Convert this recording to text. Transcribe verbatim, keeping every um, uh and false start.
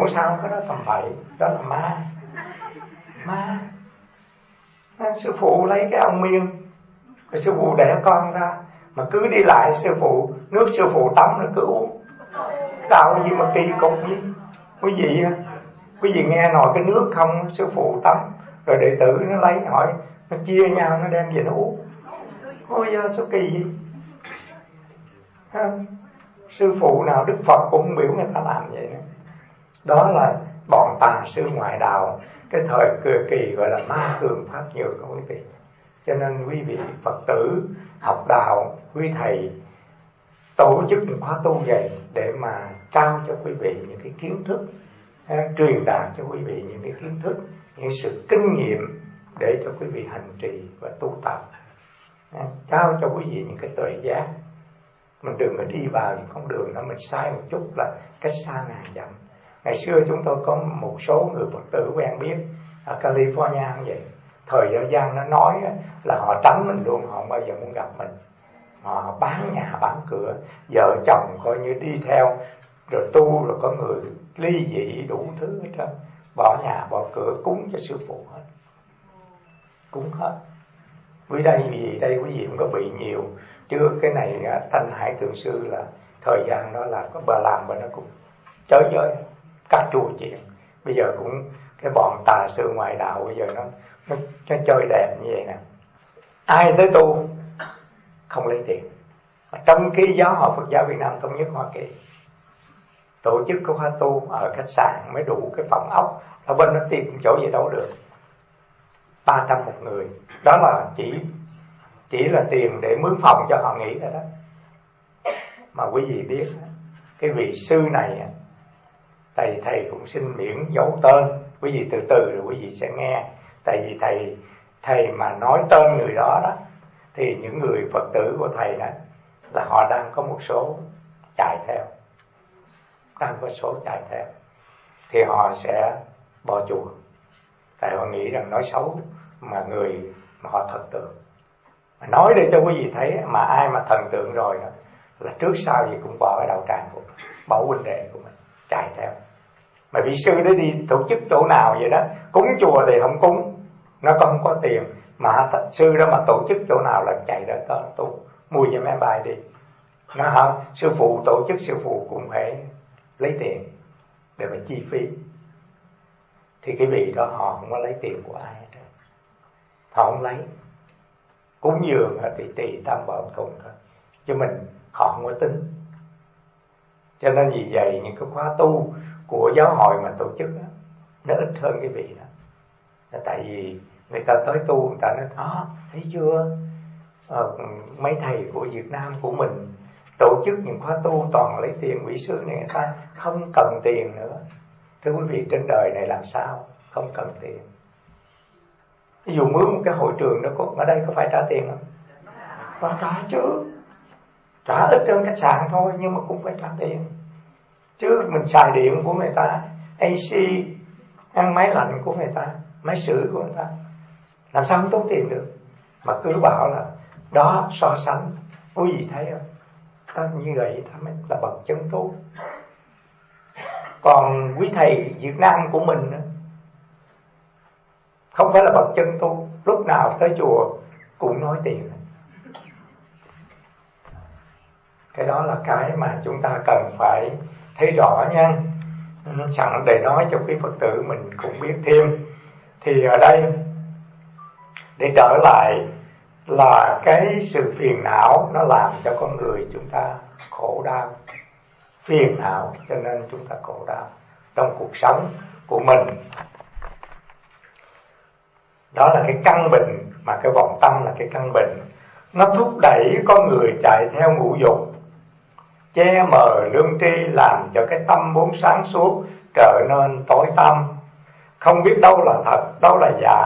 sao cái đó tầm bậy, đó là ma. Ma. Sư phụ lấy cái ông Miên, rồi sư phụ đẻ con ra, mà cứ đi lại sư phụ, nước sư phụ tắm nó cứ uống. Đạo gì mà kỳ cục gì. Quý vị quý vị nghe nói cái nước không, sư phụ tắm, rồi đệ tử nó lấy hỏi, nó chia nhau nó đem về nó uống. Ôi giờ số kỳ gì. Sư phụ nào Đức Phật cũng biểu người ta làm vậy nữa. Đó là bọn tà sư ngoại đạo, cái thời kỳ gọi là ma cường pháp nhược của quý vị. Cho nên quý vị Phật tử học đạo, quý thầy tổ chức một khóa tu dạy để mà trao cho quý vị những cái kiến thức, truyền đạt cho quý vị những cái kiến thức, những sự kinh nghiệm để cho quý vị hành trì và tu tập, trao cho quý vị những cái tuệ giác. Mình đừng có đi vào những con đường đó mình sai một chút là cách xa ngàn dặm. Ngày xưa chúng tôi có một số người Phật tử quen biết ở California cũng vậy. Thời gian gian nó nói là họ tránh mình luôn, họ không bao giờ muốn gặp mình. Họ bán nhà bán cửa, vợ chồng coi như đi theo, rồi tu, rồi có người ly dị đủ thứ hết trơn, bỏ nhà bỏ cửa cúng cho sư phụ hết, cúng hết. Vì đây vì đây quý vị cũng có bị nhiều. Trước cái này Thanh Hải Thượng Sư là thời gian đó là có bà làm và nó cũng chới giới các chùa chuyện. Bây giờ cũng cái bọn tà sư ngoại đạo bây giờ nó nó, nó chơi đẹp như vậy nè. Ai tới tu không lấy tiền. Trong cái giáo hội Phật giáo Việt Nam Thống nhất Hoa Kỳ tổ chức cái khóa tu ở khách sạn mới đủ cái phòng ốc, ở bên nó tìm chỗ gì đâu được, ba trăm một người. Đó là chỉ chỉ là tiền để mướn phòng cho họ nghỉ thôi đó. Mà quý vị biết cái vị sư này, thầy thầy cũng xin miễn giấu tên, quý vị từ từ rồi quý vị sẽ nghe. Tại vì thầy thầy mà nói tên người đó đó thì những người Phật tử của thầy đó là họ đang có một số chạy theo, đang có số chạy theo, thì họ sẽ bỏ chùa. Tại họ nghĩ rằng nói xấu mà người mà họ thần tượng, mà nói để cho quý vị thấy mà ai mà thần tượng rồi đó là trước sau gì cũng bỏ cái đạo tràng của mình, bỏ huynh đệ của mình chạy theo. Mà vị sư đó đi tổ chức chỗ nào vậy đó, cúng chùa thì không cúng, nó không có tiền, mà sư đó mà tổ chức chỗ nào là chạy ra đó tu, mua cho máy bay đi. Nó hả, sư phụ tổ chức sư phụ cũng phải lấy tiền để mà chi phí. Thì cái vị đó họ không có lấy tiền của ai hết, họ không lấy. Cúng dường thì tùy tam bảo thùng thôi, chứ mình họ không có tính. Cho nên vì vậy những cái khóa tu của giáo hội mà tổ chức đó, nó ít hơn cái vị đó. Là tại vì người ta tới tu, người ta nói đó, thấy chưa, ờ, mấy thầy của Việt Nam của mình tổ chức những khóa tu toàn lấy tiền. Vị sư này người ta không cần tiền nữa. Thưa quý vị, trên đời này làm sao không cần tiền? Ví dụ mướn một cái hội trường đó, ở đây có phải trả tiền không? Phải trả chứ. Trả ít hơn khách sạn thôi, nhưng mà cũng phải trả tiền. Chứ mình xài điện của người ta, a xê, ăn máy lạnh của người ta, máy sưởi của người ta, làm sao không tốn tiền được? Mà cứ bảo là đó so sánh. Quý vị thấy không? Ta như vậy ta mới là bậc chân tu. Còn quý thầy Việt Nam của mình không phải là bậc chân tu, lúc nào tới chùa cũng nói tiền. Cái đó là cái mà chúng ta cần phải thấy rõ nha. Sẵn để nói cho quý Phật tử mình cũng biết thêm. Thì ở đây để trở lại là cái sự phiền não nó làm cho con người chúng ta khổ đau. Phiền não cho nên chúng ta khổ đau trong cuộc sống của mình. Đó là cái căn bệnh, mà cái vọng tâm là cái căn bệnh. Nó thúc đẩy con người chạy theo ngũ dục, che mờ lương tri, làm cho cái tâm vốn sáng suốt trở nên tối tăm, không biết đâu là thật, đâu là giả,